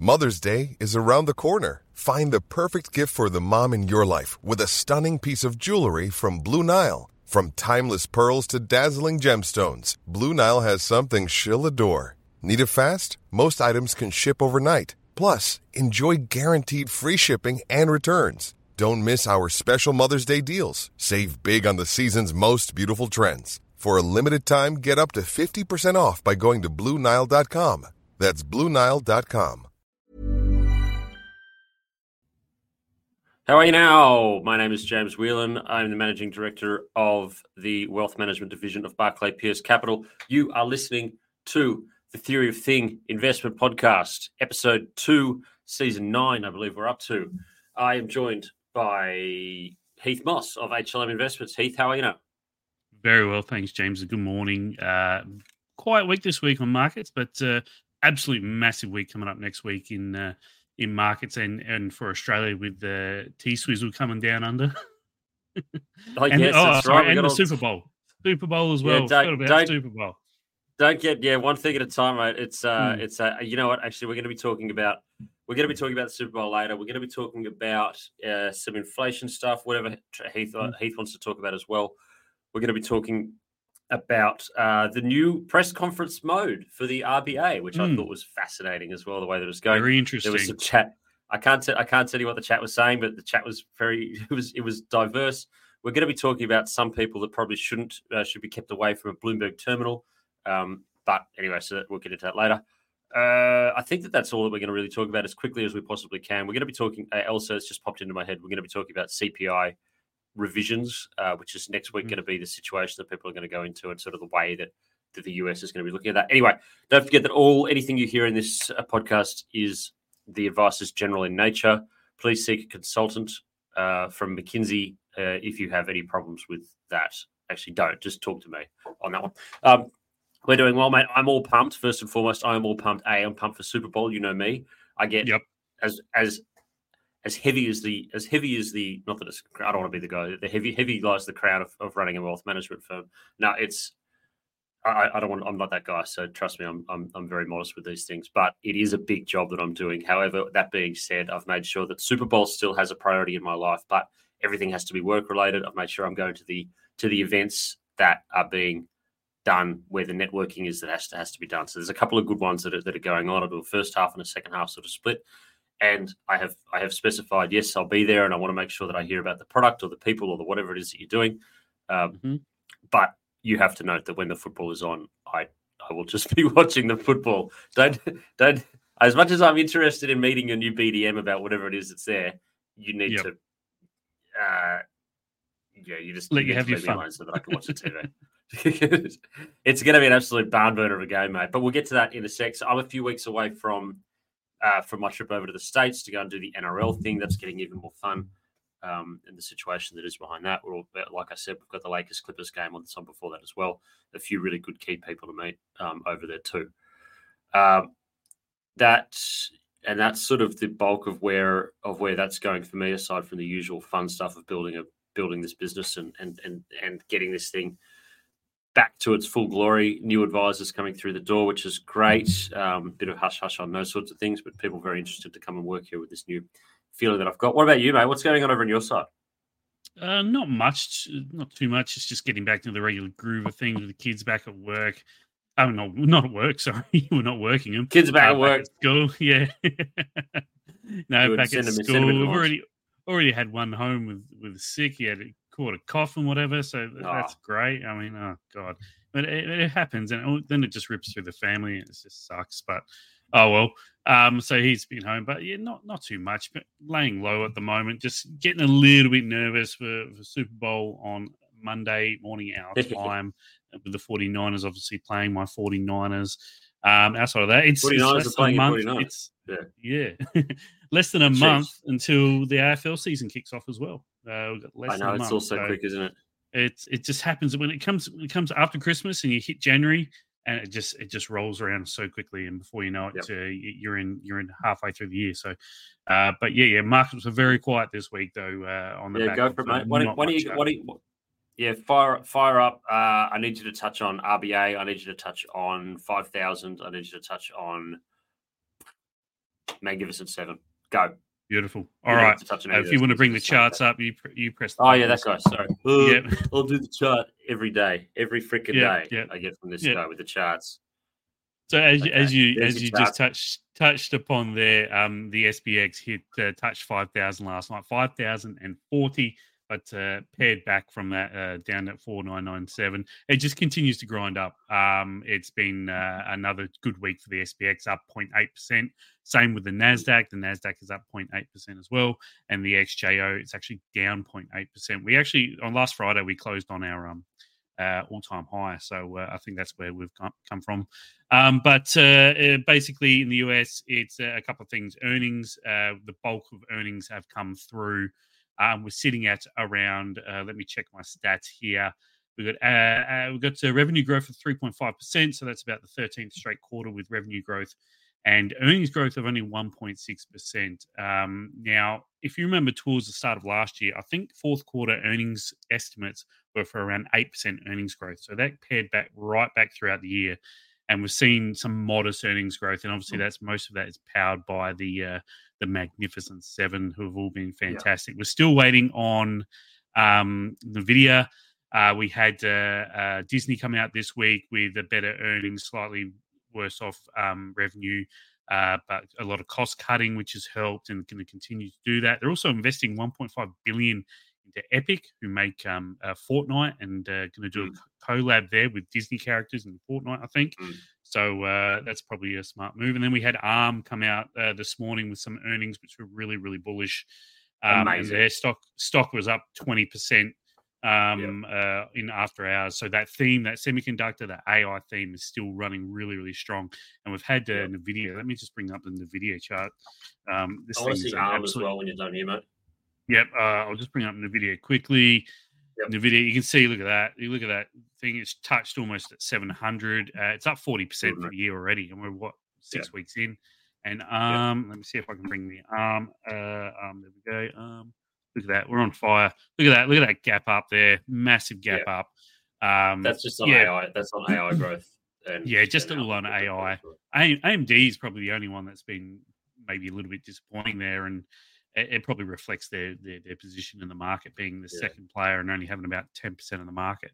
Mother's Day is around the corner. Find the perfect gift for the mom in your life with a stunning piece of jewelry from Blue Nile. From timeless pearls to dazzling gemstones, Blue Nile has something she'll adore. Need it fast? Most items can ship overnight. Plus, enjoy guaranteed free shipping and returns. Don't miss our special Mother's Day deals. Save big on the season's most beautiful trends. For a limited time, get up to 50% off by going to BlueNile.com. That's BlueNile.com. How are you now? My name is James Whelan. I'm the Managing Director of the Wealth Management Division of Barclay Pearce Capital. You are listening to the Theory of Thing Investment Podcast, Episode 2, Season 9, I believe we're up to. I am joined by Heath Moss of HLM Investments. Heath, how are you now? Very well, thanks, James. Good morning. Quiet week this week on markets, but absolute massive week coming up next week in markets and for Australia with the T-Swizzle coming down under. That's right. And the Super Bowl. Super Bowl as well. Forgot about Super Bowl. Don't get one thing at a time, mate. It's you know what? Actually, we're going to be talking about the Super Bowl later. We're going to be talking about some inflation stuff, whatever Heath wants to talk about as well. We're going to be talking about the new press conference mode for the RBA, which I thought was fascinating as well. The way that it was going, very interesting. There was some chat. I can't tell you what the chat was saying, but the chat was it was diverse. We're going to be talking about some people that probably should be kept away from a Bloomberg terminal. But anyway, so we'll get into that later. I think that's all that we're going to really talk about as quickly as we possibly can. We're going to be talking, also it's just popped into my head, we're going to be talking about CPI revisions, which is next week going to be the situation that people are going to go into and sort of the way that the US is going to be looking at that. Anyway, don't forget that anything you hear in this podcast is the advice is general in nature. Please seek a consultant from McKinsey if you have any problems with that. Actually, don't. Just talk to me on that one. We're doing well, mate. I'm all pumped. First and foremost, I'm all pumped. I'm pumped for Super Bowl. You know me. I get as heavy as the not that it's, I don't want to be the guy. The heavy lies the crown of running a wealth management firm. No, it's I don't want. I'm not that guy. So trust me, I'm very modest with these things. But it is a big job that I'm doing. However, that being said, I've made sure that Super Bowl still has a priority in my life. But everything has to be work related. I've made sure I'm going to the events that are being done where the networking is that has to be done. So there's a couple of good ones that are going on. I'll do a first half and a second half sort of split. And I have specified, yes, I'll be there and I want to make sure that I hear about the product or the people or the whatever it is that you're doing. But you have to note that when the football is on, I will just be watching the football. Don't as much as I'm interested in meeting a new BDM about whatever it is that's there, you need to you just let you have your fun so that I can watch the TV. It's going to be an absolute barn burner of a game, mate. But we'll get to that in a sec. So I'm a few weeks away from my trip over to the States to go and do the NRL thing. That's getting even more fun. And the situation that is behind that. We're all, like I said, we've got the Lakers Clippers game on the time before that as well. A few really good key people to meet over there too. That's sort of the bulk of where that's going for me, aside from the usual fun stuff of building this business and getting this thing back to its full glory. New advisors coming through the door, which is great. Bit of hush-hush on those sorts of things, but people very interested to come and work here with this new feeling that I've got. What about you, mate? What's going on over on your side? Not much, not too much. It's just getting back to the regular groove of things with the kids back at work. Oh, no, not at work, sorry. We're not working them. Kids are back at work. At school, yeah. No, back at school. We've already had one home with sick. He had caught a cough and whatever, so that's great. I mean, oh God, but it happens, and then it just rips through the family, and it just sucks. But oh well. So he's been home, but yeah, not too much, but laying low at the moment. Just getting a little bit nervous for Super Bowl on Monday morning our time with the 49ers, obviously playing my 49ers. Outside of that, it's less than a month. Less than a month until the AFL season kicks off as well. We've got less than a month. It's all so quick, isn't it? It just happens when it comes after Christmas and you hit January, and it just rolls around so quickly, and before you know it, you're in halfway through the year. So, but markets were very quiet this week though. On the back go for it, mate. Fire up. I need you to touch on RBA. I need you to touch on 5,000. I need you to touch on Magnificent 7. Go. Beautiful. All right. If you want to bring the charts up, you press the button. Yeah, that guy. Sorry. Yep. I'll do the chart every day. Every freaking day Yep. I get from this guy with the charts. So as you just touched upon there, the SPX touched 5,000 last night, 5,040, but pared back from that down at 4,997. It just continues to grind up. It's been another good week for the SPX, up 0.8%. Same with the Nasdaq. The Nasdaq is up 0.8% as well, and the XJO it's actually down 0.8%. We actually on last Friday we closed on our all-time high. So I think that's where we've come from. But basically in the US, it's a couple of things. Earnings, the bulk of earnings have come through. We're sitting at around, let me check my stats here. We've got revenue growth of 3.5%. So that's about the 13th straight quarter with revenue growth. And earnings growth of only 1.6%. Now, if you remember towards the start of last year, I think fourth quarter earnings estimates were for around 8% earnings growth. So that paired right back throughout the year. And we've seen some modest earnings growth. And obviously most of that is powered by the Magnificent Seven, who have all been fantastic. Yeah. We're still waiting on NVIDIA. We had Disney come out this week with a better earnings, slightly worse off revenue, but a lot of cost cutting, which has helped and going to continue to do that. They're also investing $1.5 billion into Epic, who make Fortnite, and going to do a collab there with Disney characters in Fortnite, I think. So that's probably a smart move. And then we had ARM come out this morning with some earnings, which were really, really bullish. And their stock was up 20%. In after hours. So that theme, that semiconductor, that AI theme is still running really, really strong. And we've had NVIDIA. Let me just bring up the NVIDIA chart. I want to see ARM as well when you're done here, mate. Yep. I'll just bring up NVIDIA quickly. Yep. NVIDIA, you can see, look at that. You look at that thing. It's touched almost at 700. It's up 40% for the year already. And we're, 6 weeks in. And let me see if I can bring the ARM. There we go. Look at that. We're on fire. Look at that. Look at that gap up there. Massive gap up. That's just on AI. That's on AI growth. And, just a little on AI. AMD is probably the only one that's been maybe a little bit disappointing there. And it probably reflects their position in the market, being the second player and only having about 10% of the market.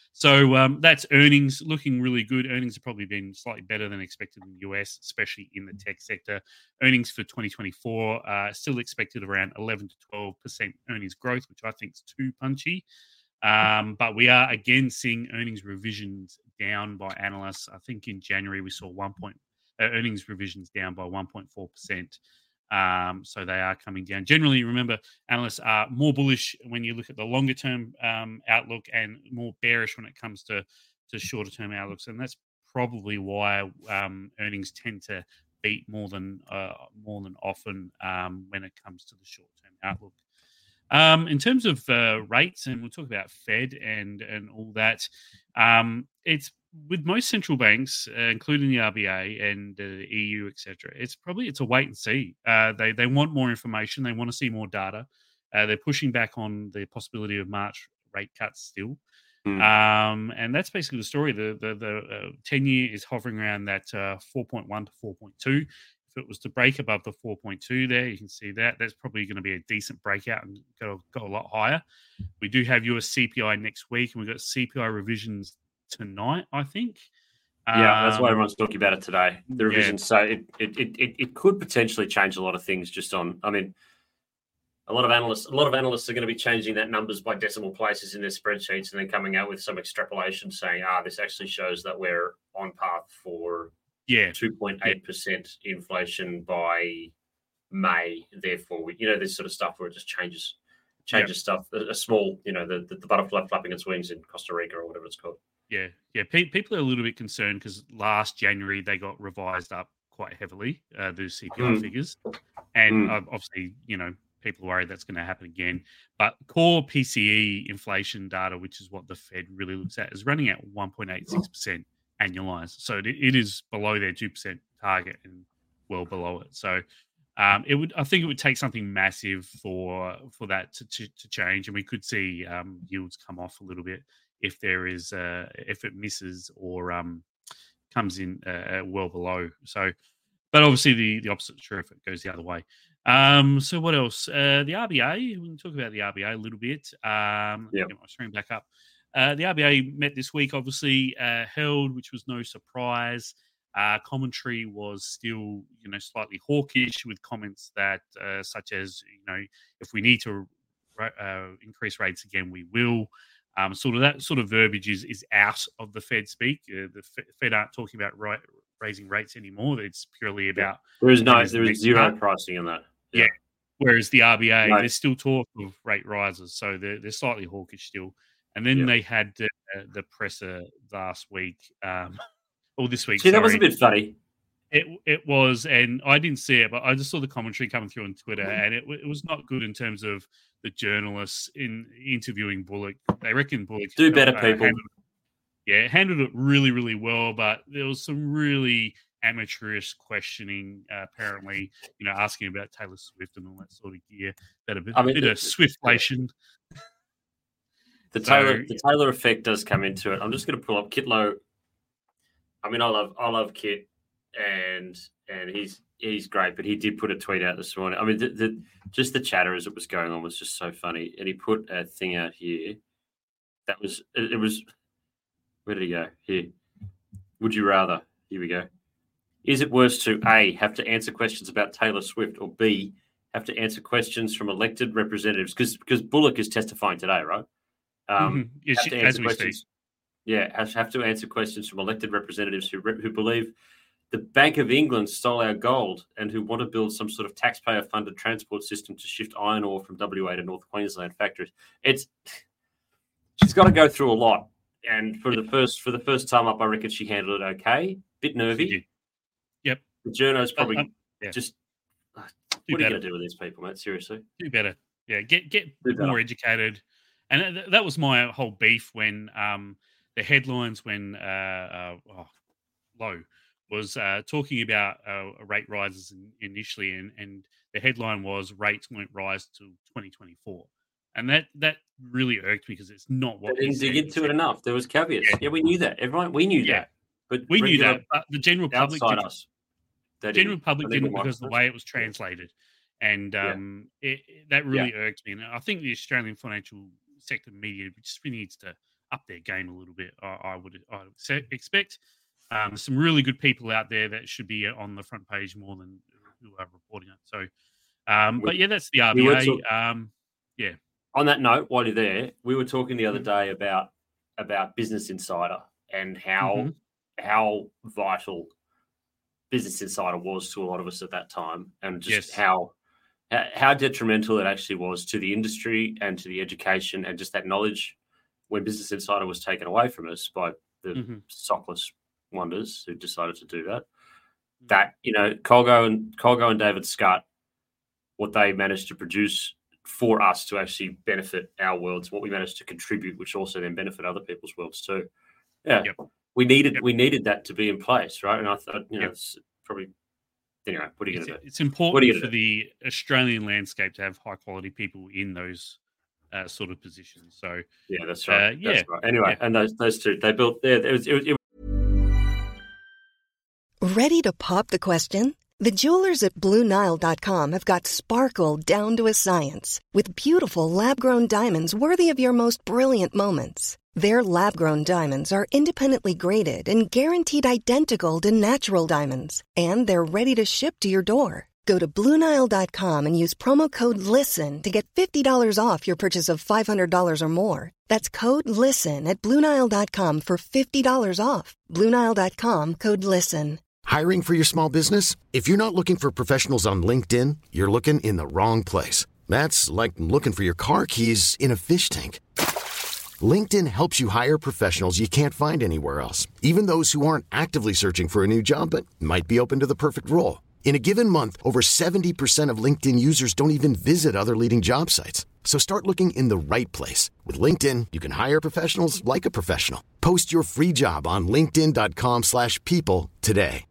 So that's earnings looking really good. Earnings have probably been slightly better than expected in the US, especially in the tech sector. Earnings for 2024 are still expected around 11 to 12% earnings growth, which I think is too punchy. But we are again seeing earnings revisions down by analysts. I think in January we saw earnings revisions down by 1.4%. So they are coming down. Generally, remember, analysts are more bullish when you look at the longer term outlook and more bearish when it comes to shorter term outlooks. And that's probably why earnings tend to beat more than often when it comes to the short term outlook. In terms of rates, and we'll talk about Fed and all that, it's with most central banks, including the RBA and the EU, etc. It's a wait and see. They want more information. They want to see more data. They're pushing back on the possibility of March rate cuts still. And that's basically the story. The 10-year is hovering around that 4.1 to 4.2. If it was to break above the 4.2 there, you can see that. That's probably going to be a decent breakout and go a lot higher. We do have US CPI next week, and we've got CPI revisions tonight, I think. That's why everyone's talking about it today. The revisions, so it could potentially change a lot of things. A lot of analysts are going to be changing that numbers by decimal places in their spreadsheets, and then coming out with some extrapolation saying, this actually shows that we're on path for 2.8% inflation by May. Therefore, this sort of stuff where it just changes stuff. A small, the butterfly flapping its wings in Costa Rica or whatever it's called. Yeah. People are a little bit concerned because last January they got revised up quite heavily, those CPI figures. And obviously, people are worried that's going to happen again. But core PCE inflation data, which is what the Fed really looks at, is running at 1.86% annualized. So it is below their 2% target and well below it. So I think it would take something massive for that to change, and we could see yields come off a little bit if it misses or comes in well below. So, But obviously the opposite is true if it goes the other way. So what else? The RBA, we can talk about the RBA a little bit. Get my screen back up. The RBA met this week, obviously held, which was no surprise. Commentary was still, slightly hawkish with comments that, such as, if we need to increase rates again, we will. That sort of verbiage is out of the Fed speak. The Fed aren't talking about raising rates anymore. It's purely about there is zero pricing in that. Yeah. Whereas the RBA, there's still talk of rate rises, so they're slightly hawkish still. And then they had the presser last week, or this week. See, that was a bit funny. It was, and I didn't see it, but I just saw the commentary coming through on Twitter, and it was not good in terms of the journalists interviewing Bullock. They reckon Bullock do better, people. Handled it really, really well, but there was some really amateurish questioning, apparently, asking about Taylor Swift and all that sort of gear. That a bit of Swiftflation. The Taylor effect does come into it. I'm just going to pull up Kitlow. I mean, I love Kit, and he's great, but he did put a tweet out this morning. I mean, just the chatter as it was going on was just so funny, and he put a thing out here that was it was. Where did he go? Here. Would you rather? Here we go. Is it worse to A, have to answer questions about Taylor Swift, or B, have to answer questions from elected representatives? Because Bullock is testifying today, right? As we speak. Yeah, have to answer questions from elected representatives who believe the Bank of England stole our gold and who want to build some sort of taxpayer-funded transport system to shift iron ore from WA to North Queensland factories. She's got to go through a lot. And for the first time up, I reckon she handled it okay. Bit nervy. Yep. The journo's probably just. What are you going to do with these people, mate? Seriously, do better. Yeah, get more educated. And that was my whole beef when the headlines when Lowe was talking about rate rises initially, and the headline was rates won't rise till 2024. And that really irked me because it's not what they didn't dig into it enough. There was caveats. Yeah, we knew that. We knew that. But we knew that. But the general public didn't because of the way it was translated. And that really irked me. And I think the Australian financial sector media just really needs to up their game a little bit. I would expect some really good people out there that should be on the front page more than who are reporting it. So, but that's the RBA. On that note, while you're there, we were talking the other day about Business Insider and how vital Business Insider was to a lot of us at that time, and just how detrimental it actually was to the industry and to the education and just that knowledge when Business Insider was taken away from us by the sockless wonders who decided to do that. That, Colgo and David Scott, what they managed to produce for us to actually benefit our worlds, what we managed to contribute, which also then benefit other people's worlds too. Yeah, we needed that to be in place, right? And I thought, it's probably anyway. What are you going to do? It's important for the Australian landscape to have high quality people in those sort of positions. So that's right. That's right. Anyway, and those two, they built there. It Ready to pop the question? The jewelers at BlueNile.com have got sparkle down to a science with beautiful lab-grown diamonds worthy of your most brilliant moments. Their lab-grown diamonds are independently graded and guaranteed identical to natural diamonds, and they're ready to ship to your door. Go to BlueNile.com and use promo code LISTEN to get $50 off your purchase of $500 or more. That's code LISTEN at BlueNile.com for $50 off. BlueNile.com, code LISTEN. Hiring for your small business? If you're not looking for professionals on LinkedIn, you're looking in the wrong place. That's like looking for your car keys in a fish tank. LinkedIn helps you hire professionals you can't find anywhere else, even those who aren't actively searching for a new job but might be open to the perfect role. In a given month, over 70% of LinkedIn users don't even visit other leading job sites. So start looking in the right place. With LinkedIn, you can hire professionals like a professional. Post your free job on linkedin.com/people today.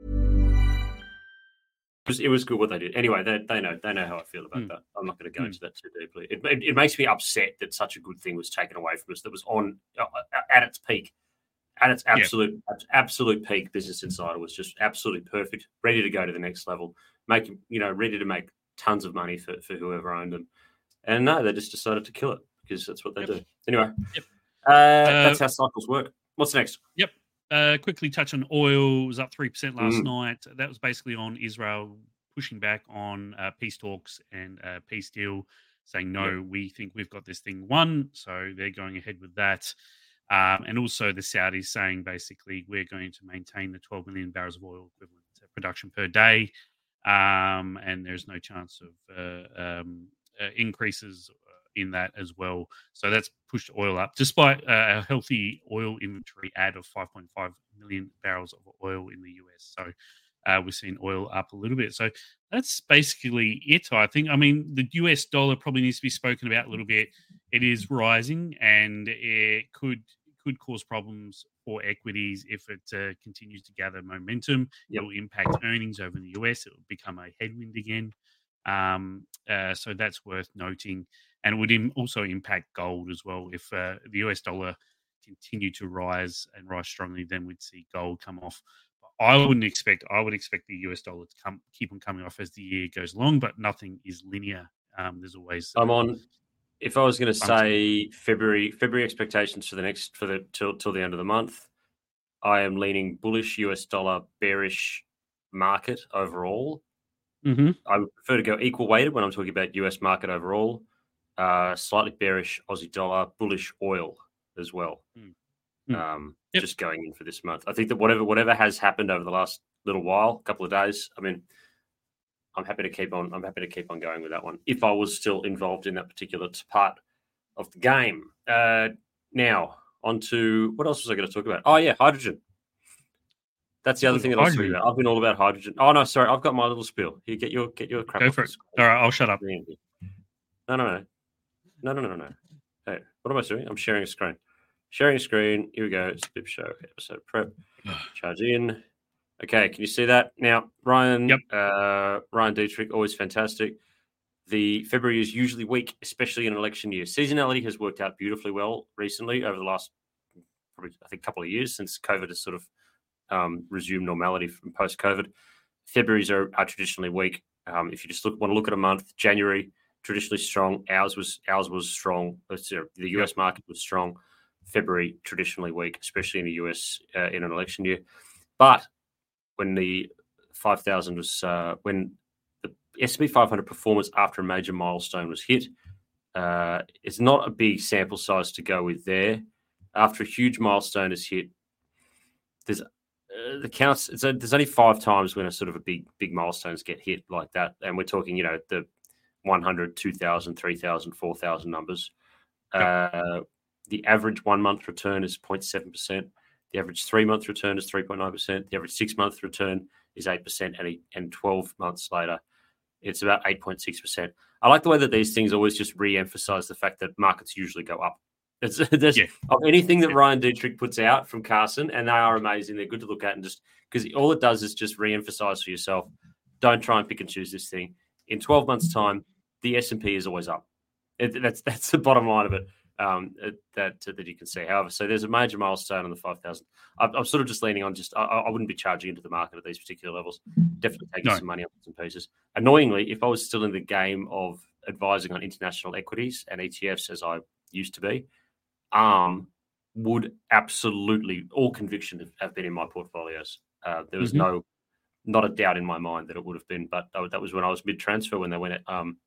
It was good what they did. Anyway, they know how I feel about that. I'm not going to go into that too deeply. It makes me upset that such a good thing was taken away from us that was on at its peak. And it's absolute peak. Business Insider was just absolutely perfect, ready to go to the next level, ready to make tons of money for whoever owned them. And no, they just decided to kill it because that's what they do. Anyway, that's how cycles work. What's next? Yep. Quickly touch on oil. It was up 3% last night. That was basically on Israel pushing back on peace talks and peace deal, saying, no, we think we've got this thing won. So they're going ahead with that. And also the Saudis saying, basically, we're going to maintain the 12 million barrels of oil equivalent production per day. And there's no chance of increases in that as well. So that's pushed oil up, despite a healthy oil inventory add of 5.5 million barrels of oil in the US. So we're seeing oil up a little bit. So that's basically it, I think. I mean, the US dollar probably needs to be spoken about a little bit. It is rising, and it could cause problems for equities if it continues to gather momentum. It will impact earnings over in the US. It will become a headwind again. So that's worth noting. And it would also impact gold as well. If the US dollar continued to rise and rise strongly, then we'd see gold come off. I would expect the US dollar to keep on coming off as the year goes along, but nothing is linear. There's always if I was going to say February expectations for till the end of the month, I am leaning bullish US dollar, bearish market overall. Mm-hmm. I would prefer to go equal weighted when I'm talking about US market overall. Slightly bearish Aussie dollar, bullish oil as well. Just going in for this month. I think that whatever has happened over the last little while, couple of days, I mean, I'm happy to keep on going with that one if I was still involved in that particular part of the game. Now, on to what else was I going to talk about? Oh yeah, hydrogen. That's the other thing that I was talking about. I've been all about hydrogen. Oh no, sorry, I've got my little spiel. Here, get your crap. Go for it. All right, I'll shut up. No. Hey, what am I doing? I'm sharing a screen. Sharing a screen. Here we go. It's Bib Show episode prep. Charge in. Okay, can you see that now, Ryan? Yep. Ryan Dietrich, always fantastic. The February is usually weak, especially in an election year. Seasonality has worked out beautifully well recently over the last, probably, I think, couple of years since COVID has sort of resumed normality from post-COVID. Februarys are traditionally weak. If you just want to look at a month, January traditionally strong. Ours was strong. The US market was strong. February traditionally weak, especially in the US in an election year. But when the 5,000 was when the S&P 500 performance after a major milestone was hit, it's not a big sample size to go with there. After a huge milestone is hit, there's the counts. There's only 5 times when a sort of a big milestones get hit like that, and we're talking, the 100, 2,000, 3,000, 4,000 numbers. The average 1 month return is 0.7%. The average 3 month return is 3.9%. The average 6 month return is 8%, and 12 months later, it's about 8.6%. I like the way that these things always just re-emphasize the fact that markets usually go up. Of anything that Ryan Dietrich puts out from Carson, and they are amazing. They're good to look at, and just because all it does is just re-emphasize for yourself. Don't try and pick and choose this thing. In 12 months' time, the S&P is always up. That's the bottom line of it. That you can see. However, so there's a major milestone on the 5,000. I'm sort of just leaning on I wouldn't be charging into the market at these particular levels. Definitely taking some money on some pieces. Annoyingly, if I was still in the game of advising on international equities and ETFs as I used to be, ARM would absolutely, all conviction, have been in my portfolios. There was not a doubt in my mind that it would have been, but that was when I was mid-transfer when they went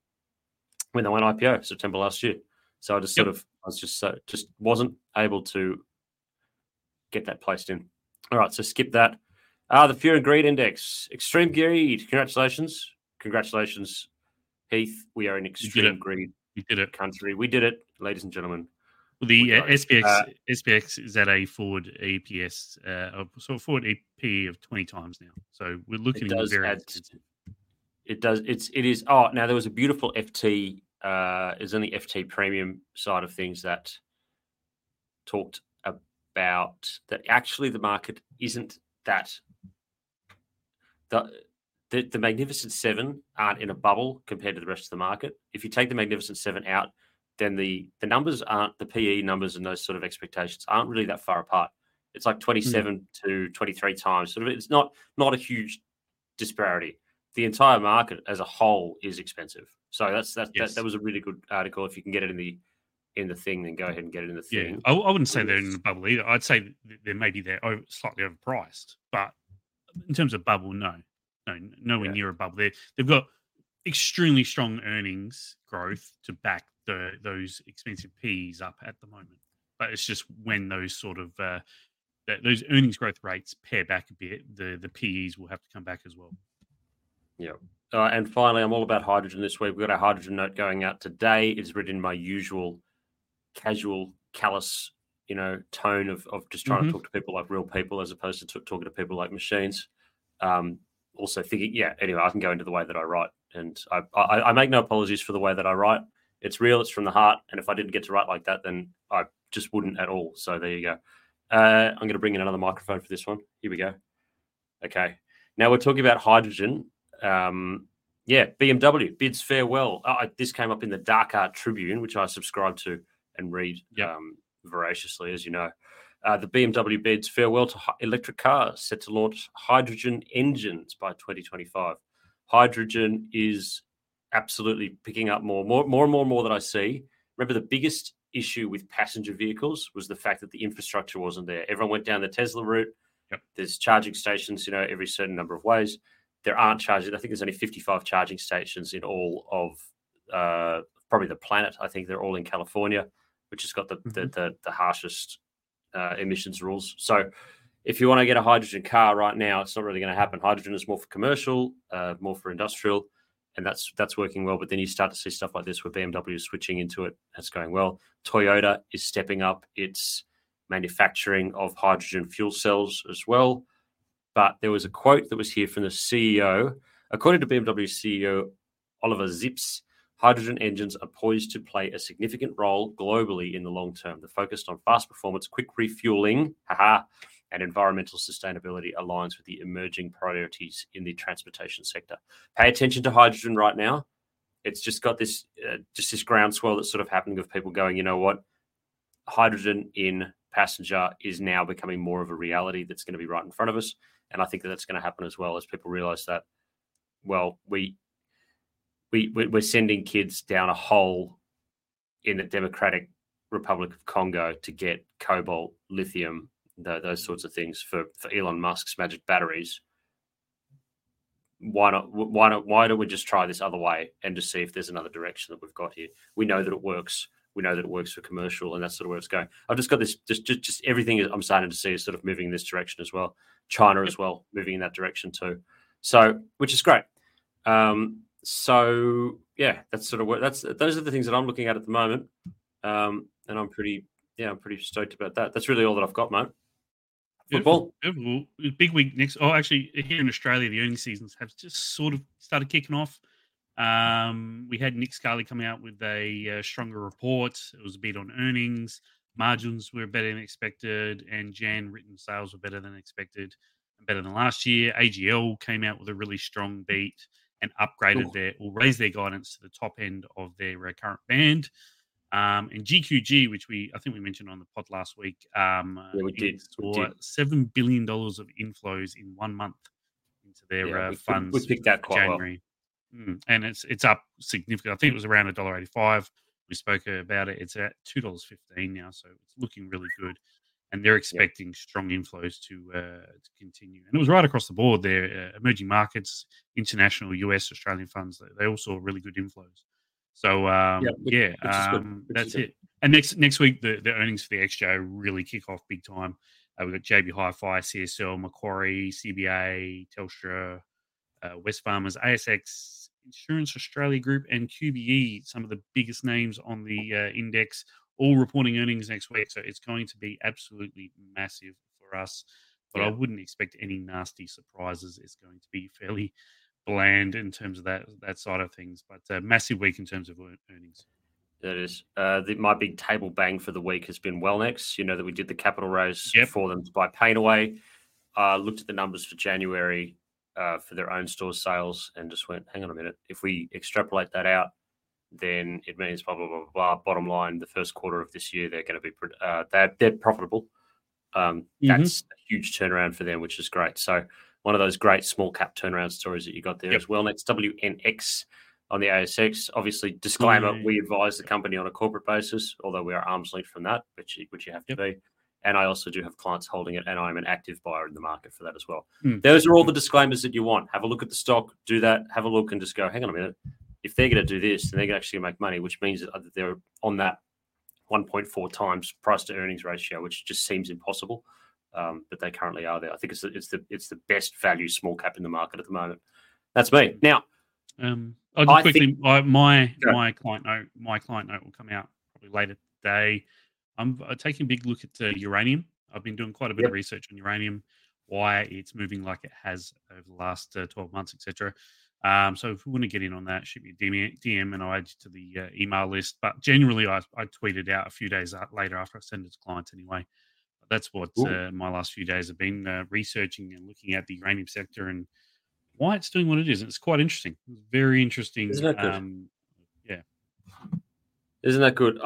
IPO September last year. So I just wasn't able to get that placed in. All right, so skip that. The Fear and Greed Index, extreme greed. Congratulations, Heath. We are an extreme greed country. We did it, ladies and gentlemen. Well, the SPX is at a forward EPS, forward EP of 20 times now. So we're looking at very expensive. It does. It is. Oh, now there was a beautiful FT. Is on the FT premium side of things that talked about that actually the market isn't that the Magnificent Seven aren't in a bubble compared to the rest of the market. If you take the Magnificent Seven out, then the numbers aren't, the PE numbers and those sort of expectations aren't really that far apart. It's like 27 to 23 times. Sort of, it's not a huge disparity. The entire market as a whole is expensive. So that was a really good article. If you can get it in the thing, then go ahead and get it in the thing. Yeah, I wouldn't say they're in the bubble either. I'd say they're slightly overpriced, but in terms of bubble, nowhere near a bubble. They've got extremely strong earnings growth to back those expensive P's up at the moment. But it's just when those sort of those earnings growth rates pare back a bit, the PEs will have to come back as well. Yeah. And finally, I'm all about hydrogen this week. We've got our hydrogen note going out today. It's written in my usual casual, callous, tone of just trying to talk to people like real people as opposed to talking to people like machines. Also thinking, anyway, I can go into the way that I write. And I make no apologies for the way that I write. It's real. It's from the heart. And if I didn't get to write like that, then I just wouldn't at all. So there you go. I'm going to bring in another microphone for this one. Here we go. Okay. Now we're talking about hydrogen. BMW bids farewell. This came up in the Dark Art Tribune, which I subscribe to and read voraciously, as you know. The BMW bids farewell to electric cars, set to launch hydrogen engines by 2025. Hydrogen is absolutely picking up more and more that I see. Remember, the biggest issue with passenger vehicles was the fact that the infrastructure wasn't there. Everyone went down the Tesla route. Yep. There's charging stations, every certain number of ways. There aren't charging. I think there's only 55 charging stations in all of probably the planet. I think they're all in California, which has got the harshest emissions rules. So if you want to get a hydrogen car right now, it's not really going to happen. Hydrogen is more for commercial, more for industrial, and that's working well. But then you start to see stuff like this where BMW is switching into it. That's going well. Toyota is stepping up its manufacturing of hydrogen fuel cells as well. But there was a quote that was here from the CEO. According to BMW CEO Oliver Zipse, hydrogen engines are poised to play a significant role globally in the long term. They're focused on fast performance, quick refueling, and environmental sustainability aligns with the emerging priorities in the transportation sector. Pay attention to hydrogen right now. It's just got this this groundswell that's sort of happening of people going, you know what, hydrogen in passenger is now becoming more of a reality that's going to be right in front of us. And I think that's going to happen as well as people realize that, well, we're sending kids down a hole in the Democratic Republic of Congo to get cobalt, lithium, those sorts of things for Elon Musk's magic batteries. Why don't we just try this other way and just see if there's another direction that we've got here? We know that it works. We know that it works for commercial, and that's sort of where it's going. I've just got this, just everything I'm starting to see is sort of moving in this direction as well. China as well, moving in that direction too. So, which is great. So yeah, that's sort of where those are the things that I'm looking at the moment. And I'm pretty stoked about that. That's really all that I've got, mate. Football. Beautiful. Big week next. Oh, actually, here in Australia, the earnings seasons have just sort of started kicking off. We had Nick Scali coming out with a stronger report. It was a beat on earnings. Margins were better than expected, and Jan written sales were better than expected and better than last year. AGL came out with a really strong beat and upgraded raised their guidance to the top end of their current band. And GQG, which I think we mentioned on the pod last week, we did. Saw $7 billion of inflows in 1 month into their funds. We picked that quite January. Well. And it's up significantly. I think it was around $1.85. We spoke about it. It's at $2.15 now, so it's looking really good. And they're expecting strong inflows to continue. And it was right across the board there. Emerging markets, international, US, Australian funds, they all saw really good inflows. So, that's it. And next week, the earnings for the XJ really kick off big time. We've got JB Hi-Fi, CSL, Macquarie, CBA, Telstra, Wesfarmers, ASX, Insurance Australia Group, and QBE, some of the biggest names on the index, all reporting earnings next week. So it's going to be absolutely massive for us. But I wouldn't expect any nasty surprises. It's going to be fairly bland in terms of that side of things, but a massive week in terms of earnings. That is. My big table bang for the week has been Wellnex. You know that we did the capital raise for them to buy Painaway. Looked at the numbers for January for their own store sales and just went, hang on a minute. If we extrapolate that out, then it means blah, blah, blah, blah. Bottom line, the first quarter of this year, they're going to be they're profitable. That's a huge turnaround for them, which is great. So one of those great small cap turnaround stories that you got there as well. Next, WNX on the ASX. Obviously, disclaimer, we advise the company on a corporate basis, although we are arm's length from that, which you have to be. And I also do have clients holding it, and I'm an active buyer in the market for that as well. Those are all the disclaimers that you want. Have a look at the stock, do that, have a look and just go, hang on a minute. If they're going to do this, then they're actually going to make money, which means that they're on that 1.4 times price to earnings ratio, which just seems impossible. But they currently are there. I think it's the best value small cap in the market at the moment. That's me. Now, I'll just quickly, my client note will come out probably later today. I'm taking a big look at uranium. I've been doing quite a bit of research on uranium, why it's moving like it has over the last 12 months, etc. So if we want to get in on that, shoot me a DM and I'll add you to the email list. But generally, I tweet it out a few days later after I send it to clients anyway. But that's what my last few days have been researching and looking at the uranium sector and why it's doing what it is. It's quite interesting. It's very interesting. Isn't that good? Yeah. Isn't that good?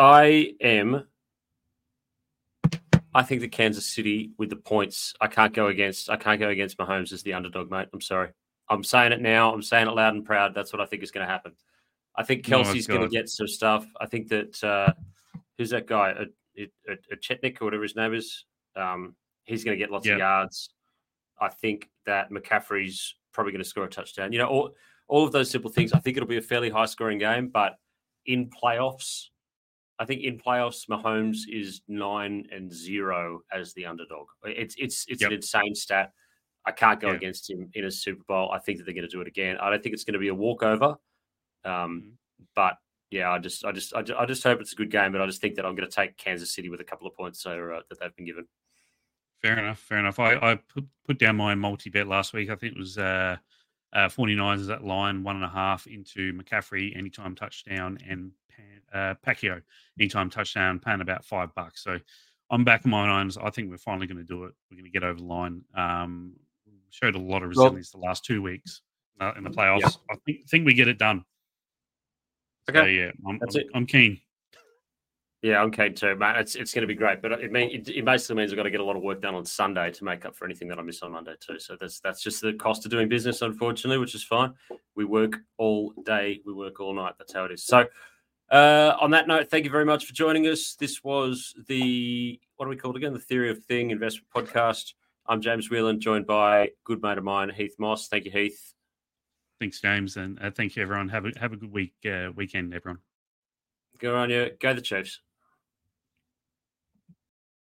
I think that Kansas City with the points, I can't go against Mahomes as the underdog, mate. I'm sorry. I'm saying it now. I'm saying it loud and proud. That's what I think is going to happen. I think Kelsey's going to get some stuff. I think that who's that guy? Chetnik or whatever his name is. He's going to get lots of yards. I think that McCaffrey's probably going to score a touchdown. You know, all of those simple things. I think it'll be a fairly high scoring game, but in playoffs, Mahomes is 9-0 as the underdog. It's an insane stat. I can't go against him in a Super Bowl. I think that they're going to do it again. I don't think it's going to be a walkover. But yeah, I just hope it's a good game. But I just think that I'm going to take Kansas City with a couple of points that they've been given. Fair enough. I put down my multi-bet last week. I think it was 49ers at line 1.5 into McCaffrey anytime touchdown and Pacquiao anytime touchdown, paying about $5. So I'm back in my irons. I think we're finally going to do it. We're going to get over the line. Showed a lot of resilience the last 2 weeks in the playoffs. I think we get it done. Okay. So, yeah, I'm keen. Yeah, I'm keen too, mate. It's going to be great, but it basically means I've got to get a lot of work done on Sunday to make up for anything that I miss on Monday too. So that's just the cost of doing business, unfortunately, which is fine. We work all day, we work all night. That's how it is. So on that note, thank you very much for joining us. This was the what are we called again? The Theory of Thing Investment Podcast. I'm James Whelan, joined by a good mate of mine, Heath Moss. Thank you, Heath. Thanks, James, and thank you, everyone. Have a good weekend, everyone. Go on you. Go the Chiefs.